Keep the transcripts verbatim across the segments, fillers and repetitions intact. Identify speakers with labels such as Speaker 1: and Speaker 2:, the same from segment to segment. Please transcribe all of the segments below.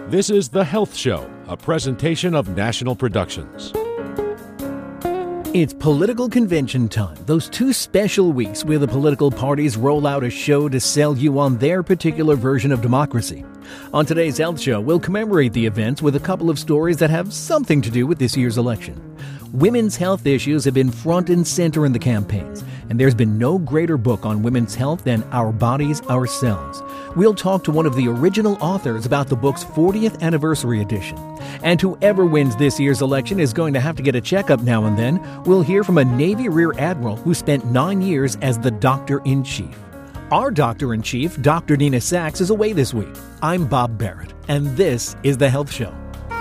Speaker 1: This is The Health Show, a presentation of National Productions.
Speaker 2: It's political convention time, those two special weeks where the political parties roll out a show to sell you on their particular version of democracy. On today's Health Show, we'll commemorate the events with a couple of stories that have something to do with this year's election. Women's health issues have been front and center in the campaigns, and there's been no greater book on women's health than Our Bodies, Ourselves. We'll talk to one of the original authors about the book's fortieth anniversary edition. And whoever wins this year's election is going to have to get a checkup now and then. We'll hear from a Navy Rear Admiral who spent nine years as the Doctor-in-Chief. Our Doctor-in-Chief, Doctor Nina Sachs, is away this week. I'm Bob Barrett, and this is The Health Show.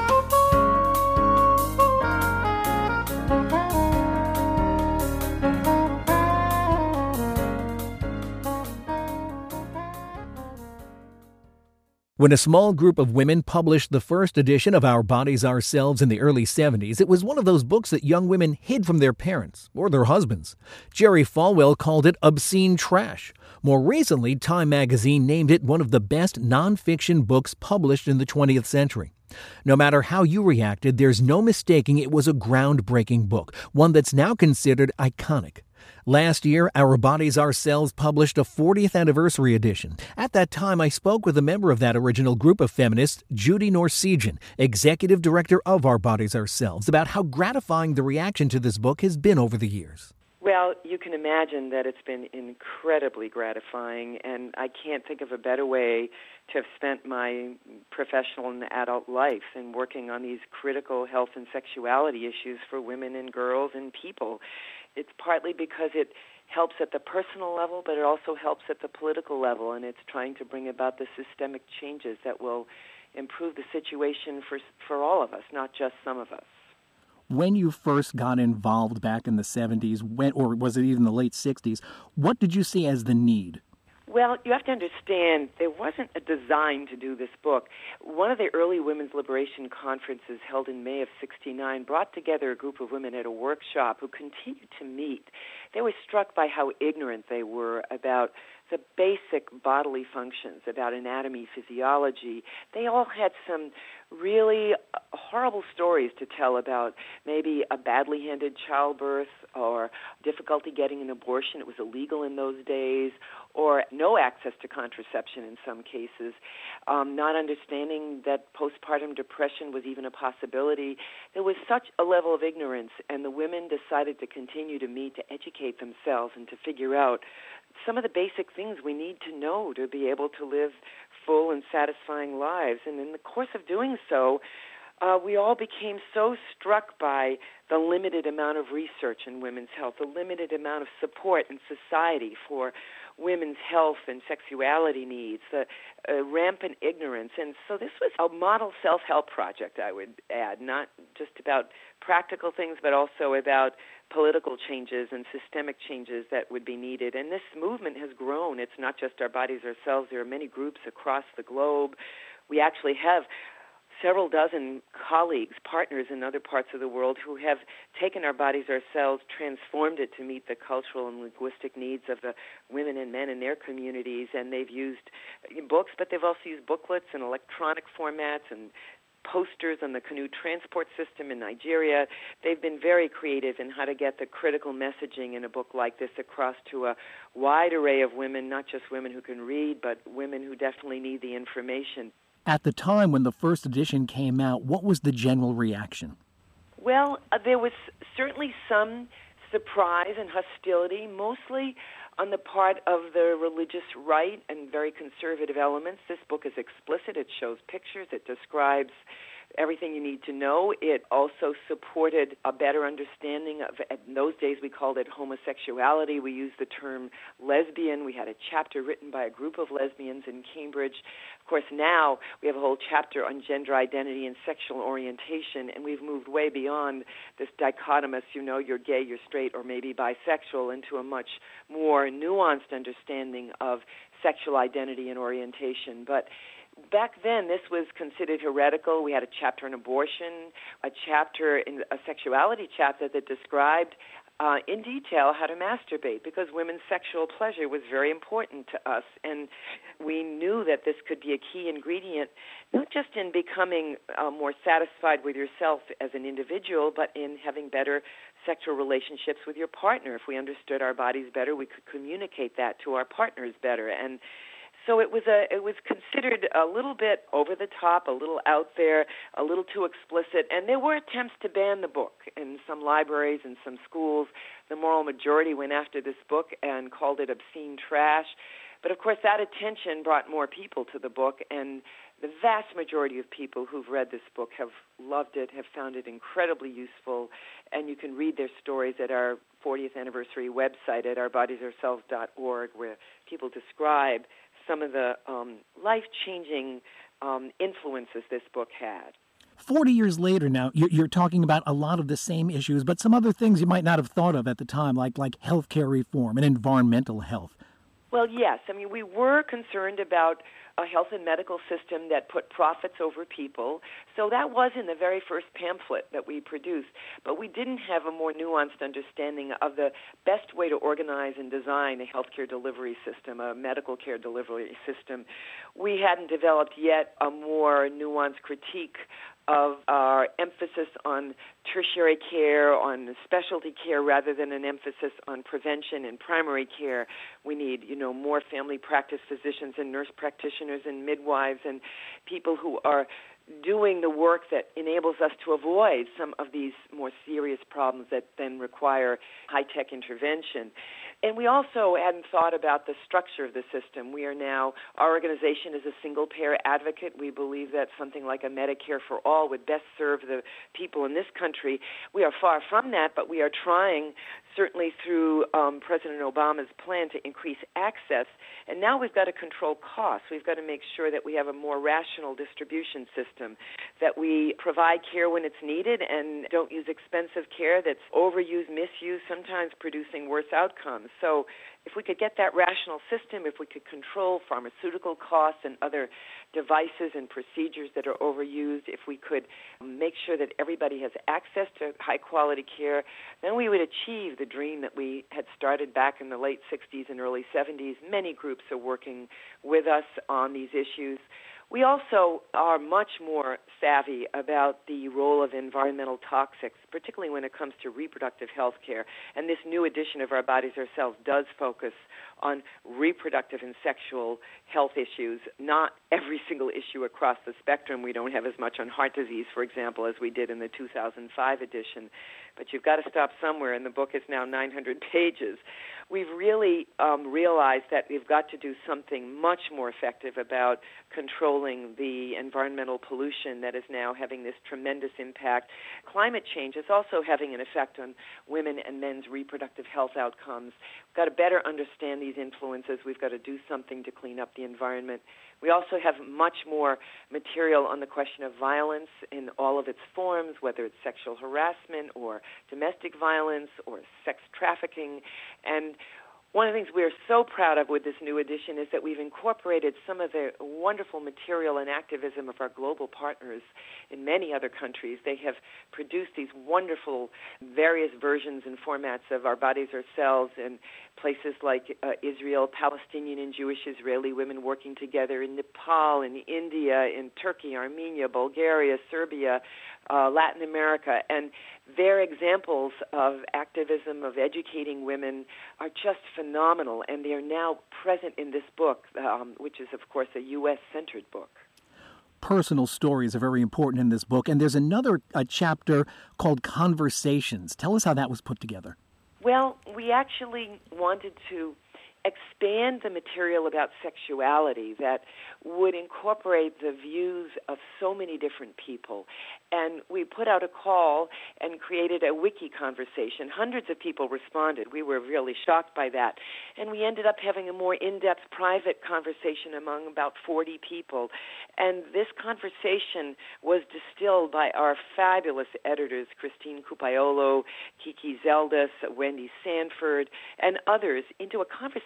Speaker 2: When a small group of women published the first edition of Our Bodies, Ourselves in the early seventies, it was one of those books that young women hid from their parents or their husbands. Jerry Falwell called it obscene trash. More recently, Time magazine named it one of the best nonfiction books published in the twentieth century. No matter how you reacted, there's no mistaking it was a groundbreaking book, one that's now considered iconic. Last year, Our Bodies, Ourselves published a fortieth anniversary edition. At that time, I spoke with a member of that original group of feminists, Judy Norsegian, executive director of Our Bodies, Ourselves, about how gratifying the reaction to this book has been over the years.
Speaker 3: Well, you can imagine that it's been incredibly gratifying, and I can't think of a better way to have spent my professional and adult life in working on these critical health and sexuality issues for women and girls and people. It's partly because it helps at the personal level, but it also helps at the political level, and it's trying to bring about the systemic changes that will improve the situation for for all of us, not just some of us.
Speaker 2: When you first got involved back in the seventies, when, or was it even the late sixties, what did you see as the need?
Speaker 3: Well, you have to understand, there wasn't a design to do this book. One of the early women's liberation conferences held in May of sixty-nine brought together a group of women at a workshop who continued to meet. They were struck by how ignorant they were about the basic bodily functions, about anatomy, physiology. They all had some really horrible stories to tell about maybe a badly handled childbirth or difficulty getting an abortion. It was illegal in those days, or no access to contraception in some cases, um, not understanding that postpartum depression was even a possibility. There was such a level of ignorance, and the women decided to continue to meet to educate themselves and to figure out some of the basic things we need to know to be able to live full and satisfying lives. And in the course of doing so, uh, we all became so struck by the limited amount of research in women's health, the limited amount of support in society for women's health and sexuality needs, the uh, rampant ignorance. And so this was a model self-help project, I would add, not just about practical things, but also about political changes and systemic changes that would be needed. And this movement has grown. It's not just Our Bodies, Ourselves. There are many groups across the globe. We actually have several dozen colleagues, partners in other parts of the world who have taken Our Bodies, Ourselves, transformed it to meet the cultural and linguistic needs of the women and men in their communities. And they've used books, but they've also used booklets and electronic formats and posters on the canoe transport system in Nigeria. They've been very creative in how to get the critical messaging in a book like this across to a wide array of women, not just women who can read, but women who definitely need the information.
Speaker 2: At the time when the first edition came out, what was the general reaction?
Speaker 3: Well, uh, there was certainly some surprise and hostility, mostly on the part of the religious right and very conservative elements. This book is explicit. It shows pictures. It describes everything you need to know. It also supported a better understanding of, in those days we called it homosexuality. We used the term lesbian. We had a chapter written by a group of lesbians in Cambridge. Of course, now we have a whole chapter on gender identity and sexual orientation, and we've moved way beyond this dichotomous, you know, you're gay, you're straight, or maybe bisexual, into a much more nuanced understanding of sexual identity and orientation. But back then, this was considered heretical. We had a chapter on abortion, a chapter in a sexuality chapter that described uh, in detail how to masturbate, because women's sexual pleasure was very important to us, and we knew that this could be a key ingredient, not just in becoming uh, more satisfied with yourself as an individual, but in having better sexual relationships with your partner. If we understood our bodies better, we could communicate that to our partners better. And so it was a it was considered a little bit over the top, a little out there, a little too explicit, and there were attempts to ban the book in some libraries and some schools. The moral majority went after this book and called it obscene trash. But of course that attention brought more people to the book, and the vast majority of people who've read this book have loved it, have found it incredibly useful, and you can read their stories at our fortieth anniversary website at our bodies ourselves dot org, where people describe some of the um, life-changing um, influences this book had.
Speaker 4: Forty years later now, you're, you're talking about a lot of the same issues, but some other things you might not have thought of at the time, like like healthcare reform and environmental health.
Speaker 3: Well, yes. I mean, we were concerned about a health and medical system that put profits over people. So that was in the very first pamphlet that we produced. But we didn't have a more nuanced understanding of the best way to organize and design a healthcare delivery system, a medical care delivery system. We hadn't developed yet a more nuanced critique of our emphasis on tertiary care, on specialty care, rather than an emphasis on prevention and primary care. We need, you know, more family practice physicians and nurse practitioners and midwives and people who are doing the work that enables us to avoid some of these more serious problems that then require high-tech intervention. And we also hadn't thought about the structure of the system. We are now, our organization is a single-payer advocate. We believe that something like a Medicare for all would best serve the people in this country. We are far from that, but we are trying, certainly through um, President Obama's plan, to increase access. And now we've got to control costs. We've got to make sure that we have a more rational distribution system, that we provide care when it's needed and don't use expensive care that's overused, misused, sometimes producing worse outcomes. So if we could get that rational system, if we could control pharmaceutical costs and other devices and procedures that are overused, if we could make sure that everybody has access to high-quality care, then we would achieve the dream that we had started back in the late sixties and early seventies. Many groups are working with us on these issues. We also are much more savvy about the role of environmental toxics, particularly when it comes to reproductive health care. And this new edition of Our Bodies Ourselves does focus on reproductive and sexual health issues, not every single issue across the spectrum. We don't have as much on heart disease, for example, as we did in the two thousand five edition. But you've got to stop somewhere, and the book is now nine hundred pages. We've really um, realized that we've got to do something much more effective about controlling the environmental pollution that is now having this tremendous impact. Climate change is also having an effect on women and men's reproductive health outcomes. We've got to better understand these influences. We've got to do something to clean up the environment. We also have much more material on the question of violence in all of its forms, whether it's sexual harassment or domestic violence or sex trafficking. And one of the things we're so proud of with this new edition is that we've incorporated some of the wonderful material and activism of our global partners in many other countries. They have produced these wonderful various versions and formats of Our Bodies Ourselves in places like uh, Israel, Palestinian and Jewish Israeli women working together in Nepal, in India, in Turkey, Armenia, Bulgaria, Serbia, uh, Latin America. And their examples of activism, of educating women, are just phenomenal, and they are now present in this book, um, which is, of course, a U S-centered book.
Speaker 4: Personal stories are very important in this book, and there's another a chapter called Conversations. Tell us how that was put together.
Speaker 3: Well, we actually wanted to expand the material about sexuality that would incorporate the views of so many different people. And we put out a call and created a wiki conversation. Hundreds of people responded. We were really shocked by that. And we ended up having a more in-depth private conversation among about forty people. And this conversation was distilled by our fabulous editors, Christine Cupaiolo, Kiki Zeldas, Wendy Sanford, and others, into a conversation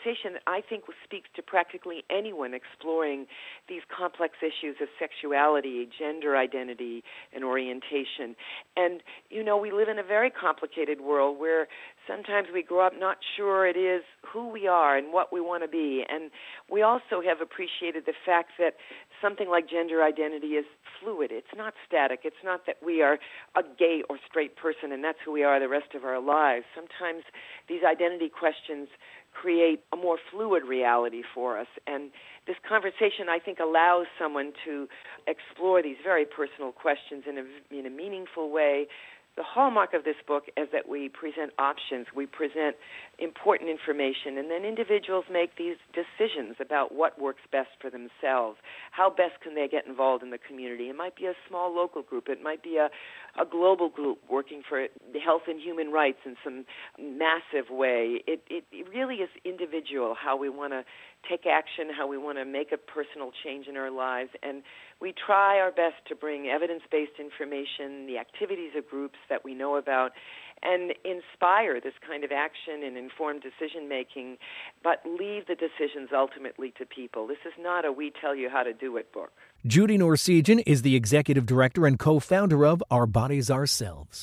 Speaker 3: conversation that I think speaks to practically anyone exploring these complex issues of sexuality, gender identity, and orientation. And, you know, we live in a very complicated world where sometimes we grow up not sure it is who we are and what we want to be. And we also have appreciated the fact that something like gender identity is fluid. It's not static. It's not that we are a gay or straight person and that's who we are the rest of our lives. Sometimes these identity questions create a more fluid reality for us. And this conversation, I think, allows someone to explore these very personal questions in a, in a meaningful way. The hallmark of this book is that we present options, we present important information, and then individuals make these decisions about what works best for themselves. How best can they get involved in the community? It might be a small local group. It might be a, a global group working for health and human rights in some massive way. It, it, it really is individual how we want to take action, how we want to make a personal change in our lives. And we try our best to bring evidence-based information, the activities of groups that we know about, and inspire this kind of action and informed decision-making, but leave the decisions ultimately to people. This is not a we tell you how to do it book.
Speaker 2: Judy Norsegian is the executive director and co-founder of Our Bodies, Ourselves.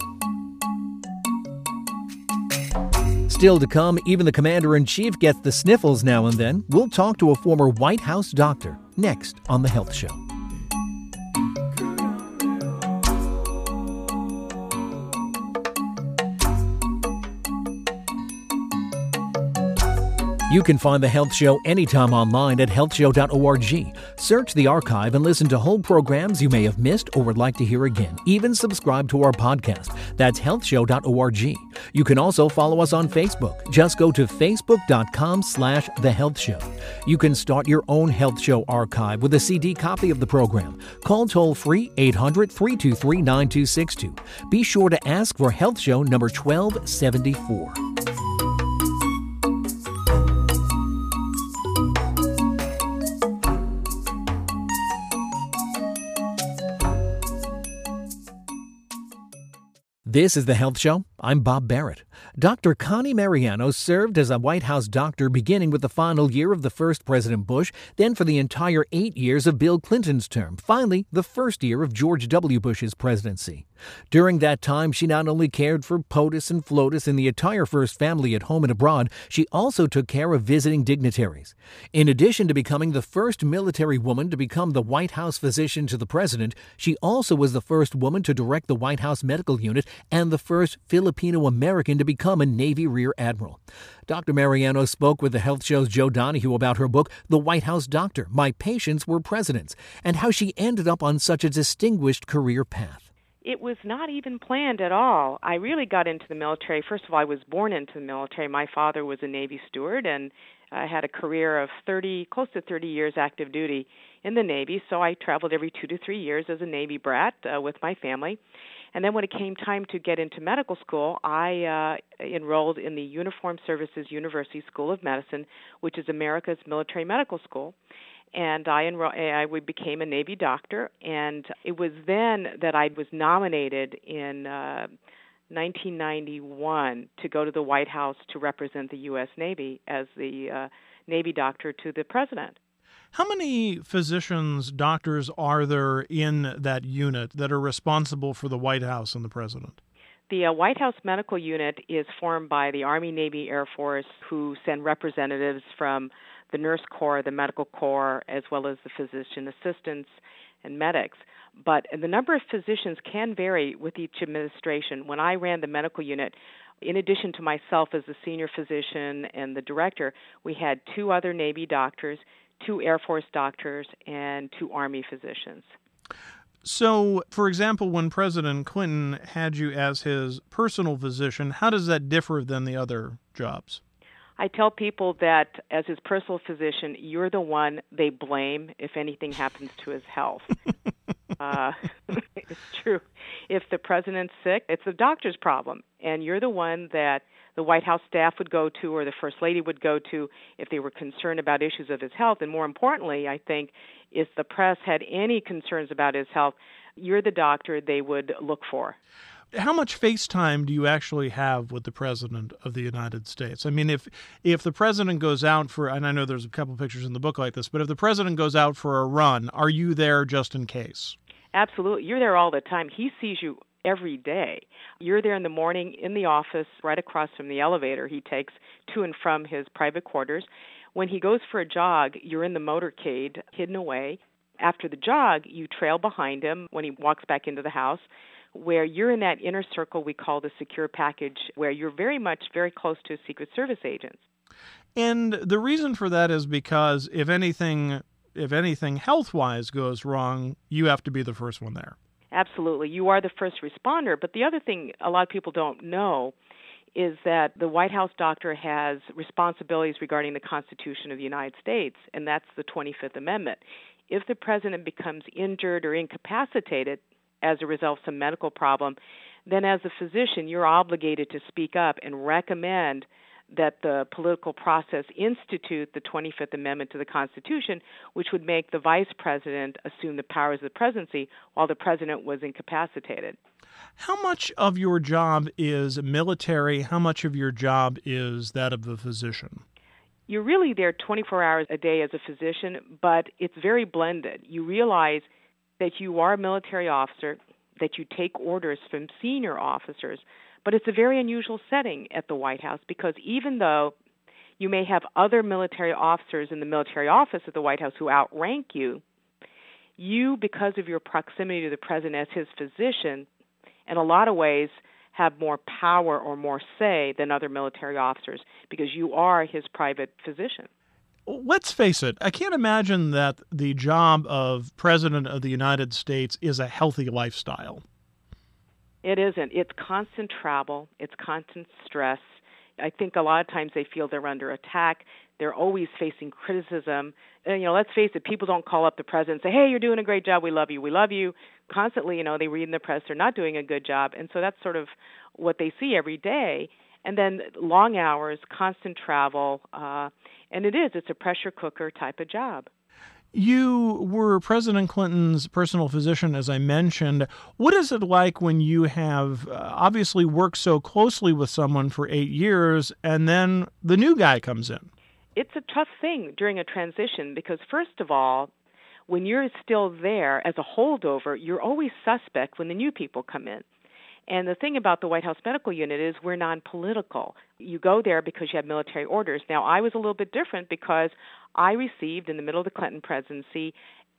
Speaker 2: Still to come, even the commander-in-chief gets the sniffles now and then. We'll talk to a former White House doctor next on The Health Show. You can find The Health Show anytime online at health show dot org. Search the archive and listen to whole programs you may have missed or would like to hear again. Even subscribe to our podcast. That's health show dot org. You can also follow us on Facebook. Just go to facebook dot com slash The Health Show. You can start your own Health Show archive with a C D copy of the program. Call toll-free eight hundred, three two three, nine two six two. Be sure to ask for Health Show number twelve seventy-four. This is The Health Show. I'm Bob Barrett. Doctor Connie Mariano served as a White House doctor beginning with the final year of the first President Bush, then for the entire eight years of Bill Clinton's term, finally the first year of George W. Bush's presidency. During that time, she not only cared for POTUS and FLOTUS and the entire First Family at home and abroad, she also took care of visiting dignitaries. In addition to becoming the first military woman to become the White House physician to the president, she also was the first woman to direct the White House Medical Unit and the first Filipino-American to become a Navy Rear Admiral. Doctor Mariano spoke with The Health Show's Joe Donahue about her book, The White House Doctor, My Patients Were Presidents, and how she ended up on such a distinguished career path.
Speaker 5: It was not even planned at all. I really got into the military. First of all, I was born into the military. My father was a Navy steward, and I had a career of thirty, close to thirty years active duty in the Navy, so I traveled every two to three years as a Navy brat uh, with my family. And then when it came time to get into medical school, I uh, enrolled in the Uniformed Services University School of Medicine, which is America's military medical school. And I, enrolled, I became a Navy doctor, and it was then that I was nominated in uh, nineteen ninety-one to go to the White House to represent the U S Navy as the uh, Navy doctor to the president.
Speaker 6: How many physicians, doctors are there in that unit that are responsible for the White House and the president?
Speaker 5: The uh, White House Medical Unit is formed by the Army, Navy, Air Force, who send representatives from the Nurse Corps, the Medical Corps, as well as the physician assistants and medics. But the number of physicians can vary with each administration. When I ran the medical unit, in addition to myself as the senior physician and the director, we had two other Navy doctors, two Air Force doctors, and two Army physicians.
Speaker 6: So, for example, when President Clinton had you as his personal physician, how does that differ than the other jobs?
Speaker 5: I tell people that as his personal physician, you're the one they blame if anything happens to his health. uh, it's true. If the president's sick, it's the doctor's problem, and you're the one that the White House staff would go to or the First Lady would go to if they were concerned about issues of his health. And more importantly, I think, if the press had any concerns about his health, you're the doctor they would look for.
Speaker 6: How much face time do you actually have with the President of the United States? I mean, if if the President goes out for, and I know there's a couple pictures in the book like this, but if the President goes out for a run, are you there just in case?
Speaker 5: Absolutely. You're there all the time. He sees you every day. You're there in the morning in the office, right across from the elevator he takes to and from his private quarters. When he goes for a jog, you're in the motorcade, hidden away. After the jog, you trail behind him when he walks back into the house, where you're in that inner circle we call the secure package, where you're very much very close to Secret Service agents.
Speaker 6: And the reason for that is because if anything, if anything health-wise goes wrong, you have to be the first one there.
Speaker 5: Absolutely. You are the first responder. But the other thing a lot of people don't know is that the White House doctor has responsibilities regarding the Constitution of the United States, and that's the twenty-fifth Amendment. If the president becomes injured or incapacitated as a result of some medical problem, then as a physician, you're obligated to speak up and recommend that the political process institute the twenty-fifth Amendment to the Constitution, which would make the vice president assume the powers of the presidency while the president was incapacitated.
Speaker 6: How much of your job is military? How much of your job is that of the physician?
Speaker 5: You're really there twenty-four hours a day as a physician, but it's very blended. You realize that you are a military officer, that you take orders from senior officers, but it's a very unusual setting at the White House because even though you may have other military officers in the military office at the White House who outrank you, you, because of your proximity to the president as his physician, in a lot of ways have more power or more say than other military officers because you are his private physician.
Speaker 6: Let's face it, I can't imagine that the job of President of the United States is a healthy lifestyle.
Speaker 5: It isn't. It's constant travel. It's constant stress. I think a lot of times they feel they're under attack. They're always facing criticism. And, you know, let's face it, people don't call up the president and say, hey, you're doing a great job. We love you. We love you. Constantly, you know, they read in the press they're not doing a good job. And so that's sort of what they see every day. And then long hours, constant travel. Uh, and it is. It's a pressure cooker type of job.
Speaker 6: You were President Clinton's personal physician, as I mentioned. What is it like when you have uh, obviously worked so closely with someone for eight years and then the new guy comes in?
Speaker 5: It's a tough thing during a transition because, first of all, when you're still there as a holdover, you're always suspect when the new people come in. And the thing about the White House Medical Unit is we're non-political. You go there because you have military orders. Now, I was a little bit different because I received, in the middle of the Clinton presidency,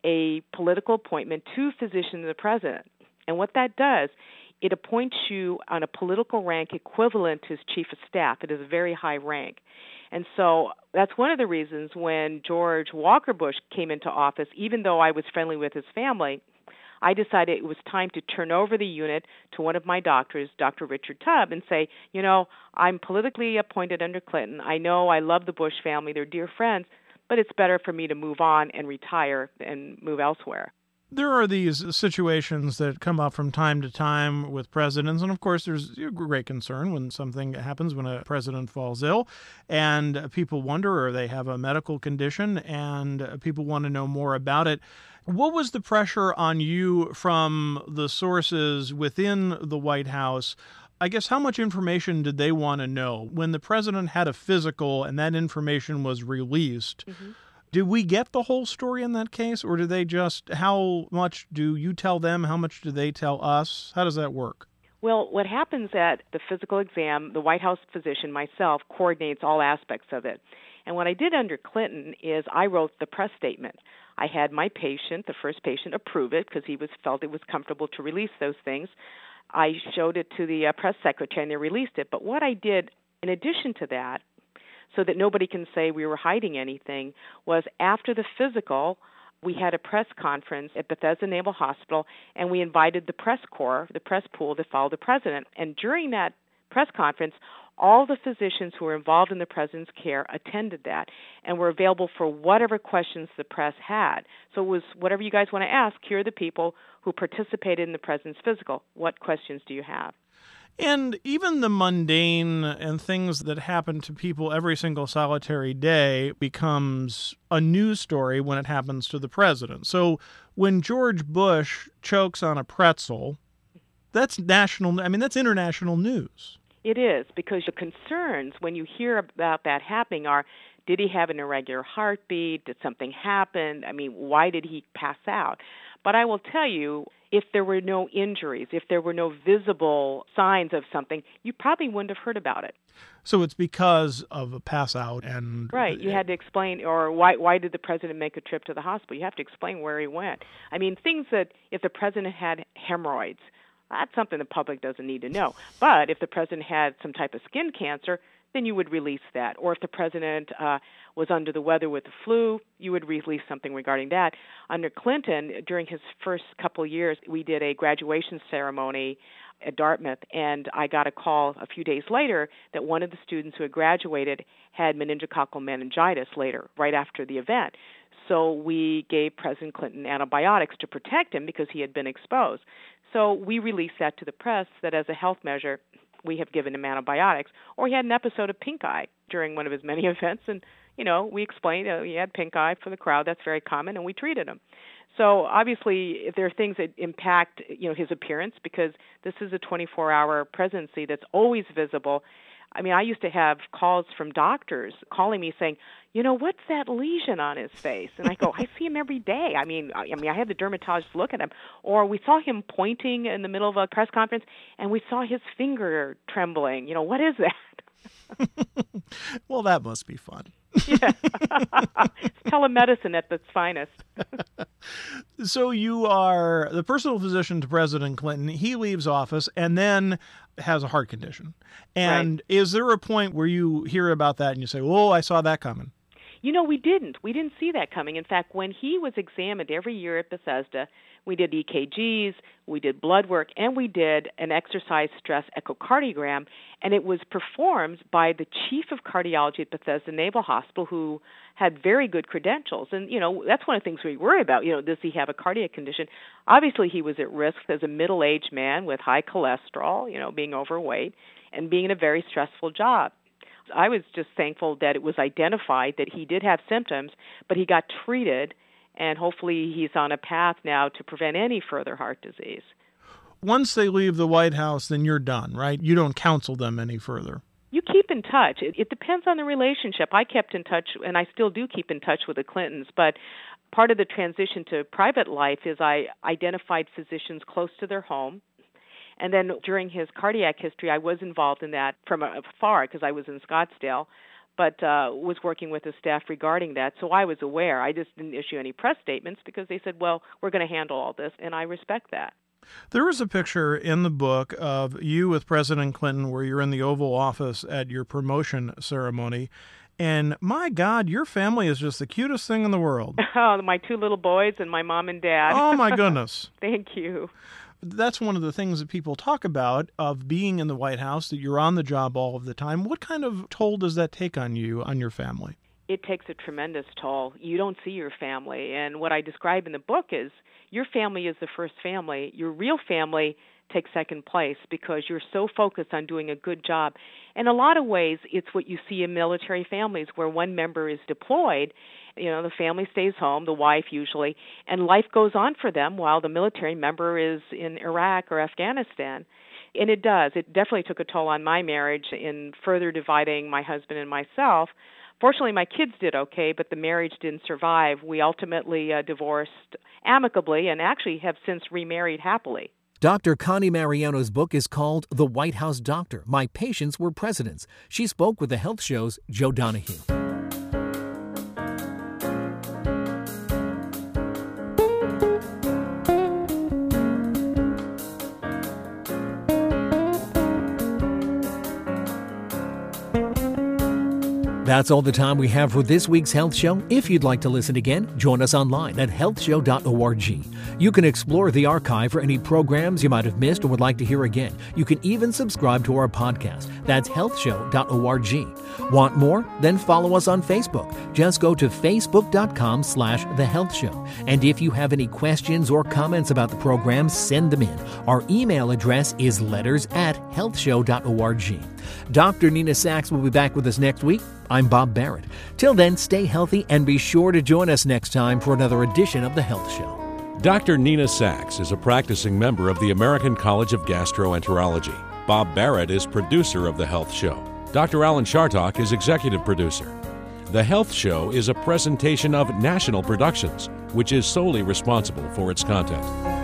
Speaker 5: a political appointment to physician to the president. And what that does, it appoints you on a political rank equivalent to his chief of staff. It is a very high rank. And so that's one of the reasons when George Walker Bush came into office, even though I was friendly with his family, I decided it was time to turn over the unit to one of my doctors, Doctor Richard Tubb, and say, you know, I'm politically appointed under Clinton. I know I love the Bush family. They're dear friends, but it's better for me to move on and retire and move elsewhere.
Speaker 6: There are these situations that come up from time to time with presidents, and of course there's great concern when something happens, when a president falls ill, and people wonder, or they have a medical condition, and people want to know more about it. What was the pressure on you from the sources within the White House? I guess how much information did they want to know? When the president had a physical and that information was released, mm-hmm. Did we get the whole story in that case, or do they just, how much do you tell them, how much do they tell us? How does that work?
Speaker 5: Well, what happens at the physical exam, the White House physician, myself, coordinates all aspects of it. And what I did under Clinton is I wrote the press statement. I had my patient, the first patient, approve it because he was felt it was comfortable to release those things. I showed it to the uh, press secretary, and they released it. But what I did, in addition to that, so that nobody can say we were hiding anything, was after the physical, we had a press conference at Bethesda Naval Hospital, and we invited the press corps, the press pool, to follow the president. And during that press conference, all the physicians who were involved in the president's care attended that and were available for whatever questions the press had. So it was whatever you guys want to ask, here are the people who participated in the president's physical. What questions do you have?
Speaker 6: And even the mundane and things that happen to people every single solitary day becomes a news story when it happens to the president. So when George Bush chokes on a pretzel, that's national, I mean, that's international news.
Speaker 5: It is, because the concerns when you hear about that happening are, did he have an irregular heartbeat? Did something happen? I mean, why did he pass out? But I will tell you, if there were no injuries, if there were no visible signs of something, you probably wouldn't have heard about it.
Speaker 6: So it's because of a pass out and...
Speaker 5: Right. You had to explain, or why why did the president make a trip to the hospital? You have to explain where he went. I mean, things that if the president had hemorrhoids, that's something the public doesn't need to know. But if the president had some type of skin cancer, then you would release that. Or if the president uh, was under the weather with the flu, you would release something regarding that. Under Clinton, during his first couple of years, we did a graduation ceremony at Dartmouth, and I got a call a few days later that one of the students who had graduated had meningococcal meningitis later, right after the event. So we gave President Clinton antibiotics to protect him because he had been exposed. So we released that to the press that as a health measure, we have given him antibiotics. Or he had an episode of pink eye during one of his many events, and, you know, we explained uh, he had pink eye for the crowd. That's very common, and we treated him. So obviously, if there are things that impact, you know, his appearance, because this is a twenty-four hour presidency that's always visible. I mean, I used to have calls from doctors calling me saying, you know, what's that lesion on his face? And I go, I see him every day. I mean, I, I mean, I had the dermatologist look at him. Or we saw him pointing in the middle of a press conference, and we saw his finger trembling. You know, what is that?
Speaker 6: Well, that must be fun.
Speaker 5: Yeah. It's telemedicine at its finest.
Speaker 6: So you are the personal physician to President Clinton. He leaves office and then has a heart condition. And right. Is there a point where you hear about that and you say, oh, I saw that coming?
Speaker 5: You know, we didn't. We didn't see that coming. In fact, when he was examined every year at Bethesda, we did E K Gs, we did blood work, and we did an exercise stress echocardiogram, and it was performed by the chief of cardiology at Bethesda Naval Hospital, who had very good credentials. And, you know, that's one of the things we worry about. You know, does he have a cardiac condition? Obviously, he was at risk as a middle-aged man with high cholesterol, you know, being overweight, and being in a very stressful job. I was just thankful that it was identified that he did have symptoms, but he got treated, and hopefully he's on a path now to prevent any further heart disease.
Speaker 6: Once they leave the White House, then you're done, right? You don't counsel them any further.
Speaker 5: You keep in touch. It, it depends on the relationship. I kept in touch, and I still do keep in touch with the Clintons, but part of the transition to private life is I identified physicians close to their home. And then during his cardiac history, I was involved in that from afar because I was in Scottsdale, but uh, was working with the staff regarding that. So I was aware. I just didn't issue any press statements because they said, well, we're going to handle all this, and I respect that.
Speaker 6: There is a picture in the book of you with President Clinton where you're in the Oval Office at your promotion ceremony. And my God, your family is just the cutest thing in the world.
Speaker 5: Oh, my two little boys and my mom and dad.
Speaker 6: Oh, my goodness.
Speaker 5: Thank you.
Speaker 6: That's one of the things that people talk about of being in the White House, that you're on the job all of the time. What kind of toll does that take on you, on your family?
Speaker 5: It takes a tremendous toll. You don't see your family. And what I describe in the book is your family is the first family. Your real family takes second place because you're so focused on doing a good job. In a lot of ways, it's what you see in military families where one member is deployed. You know, the family stays home, the wife usually, and life goes on for them while the military member is in Iraq or Afghanistan. And it does. It definitely took a toll on my marriage in further dividing my husband and myself. Fortunately, my kids did okay, but the marriage didn't survive. We ultimately uh, divorced amicably and actually have since remarried happily.
Speaker 2: Doctor Connie Mariano's book is called The White House Doctor, My Patients Were Presidents. She spoke with the Health Show's Joe Donahue. That's all the time we have for this week's Health Show. If you'd like to listen again, join us online at health show dot org. You can explore the archive for any programs you might have missed or would like to hear again. You can even subscribe to our podcast. That's health show dot org. Want more? Then follow us on Facebook. Just go to facebook dot com slash the health show. And if you have any questions or comments about the program, send them in. Our email address is letters at health show dot org. Doctor Nina Sachs will be back with us next week. I'm Bob Barrett. Till then, stay healthy and be sure to join us next time for another edition of The Health Show.
Speaker 1: Doctor Nina Sachs is a practicing member of the American College of Gastroenterology. Bob Barrett is producer of The Health Show. Doctor Alan Chartock is executive producer. The Health Show is a presentation of National Productions, which is solely responsible for its content.